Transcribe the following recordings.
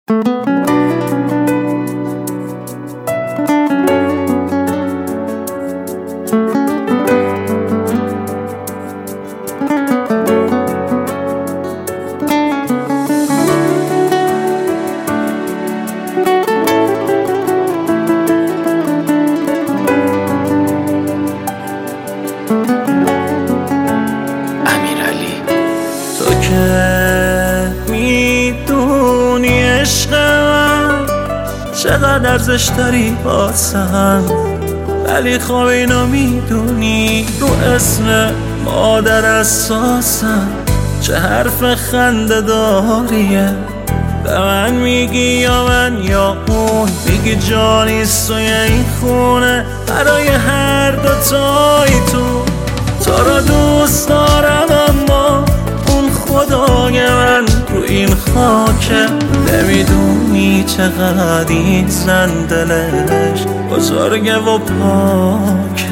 میدونی عشق من چقدر ارزش داری واسم، ولی خب اینو میدونی رو اسم مادر اساسم چه حرف خنده داریه. به من میگی یا من یا اون، میگی جانیست توی این خونه برای هر دوتای تو را دوست دارم، اما اون خدای من رو این خاکه. نمیدونی چقدر این زن دلش بزرگه و پاکه،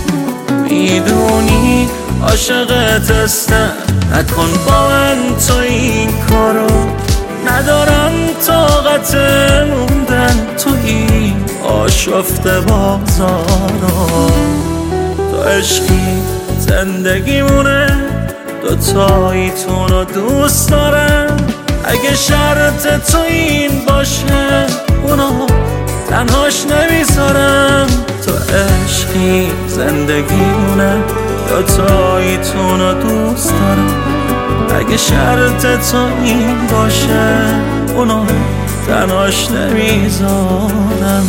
میدونی عاشقت هستم، نکن با من تو این کارو. ندارم طاقت موندن تو این آشفته بازارو. تو عشقی زندگیمونه، دوتاییتون رو دوست دارم. اگه شرط تو این باشه اونو تنهاش نمیذارم. تو عشقی زندگیمونه، دوتاییتون رو دوست دارم. اگه شرط تو این باشه اونو تنهاش نمیذارم.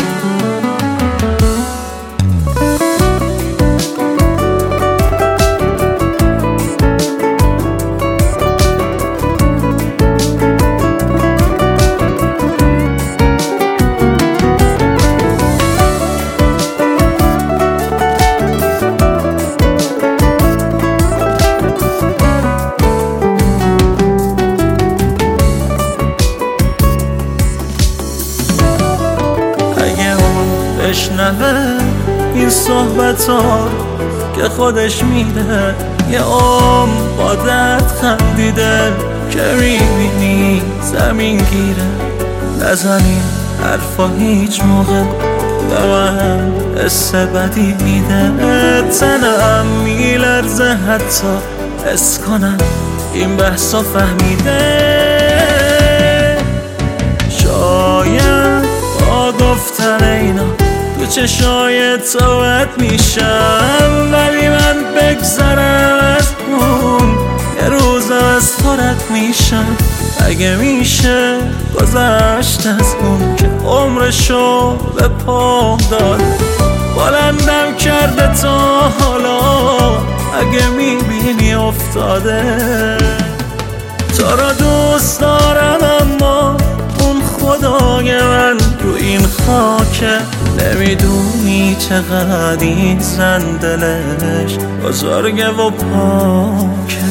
بشنوه این صحبت ها که خودش میده، یه با درد خندیده که میبینی زمین گیره. نزنی حرفا هیچ موقع به من حس بدی میده. تنم میلرزه حتی حس کنم این بحثا فهمیده. شاید با گفتن اینا تو چشای توت میشم، ولی من بگذرم از اون یه روز از تو رد میشم. اگه میشه گذشت از اون که عمرشو به پام داد، بلندم کرده تا حالا. اگه میبینی افتاده تو را دوست دارم، اما اون خدای من رو این خاکه. نمیدونی چقدر این زن دلش بزرگه و پاکه،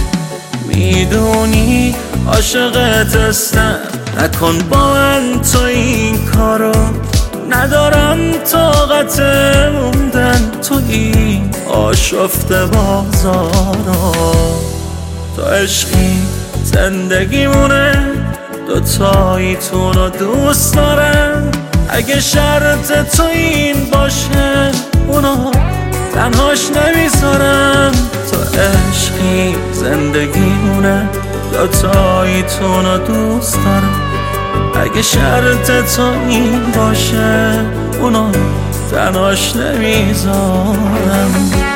میدونی عاشقت هستم، نکن با من تو این کارو. ندارم طاقت موندن تو این آشفته بازارو. تو عشقی زندگیمونه، دوتاییتون رو دوست دارم. اگه شرط تو این باشه اونو تنهاش نمیذارم. تو عشقی زندگیمونه، دوتاییتون رو دوست دارم. اگه شرط تو این باشه اونو تنهاش نمیذارم.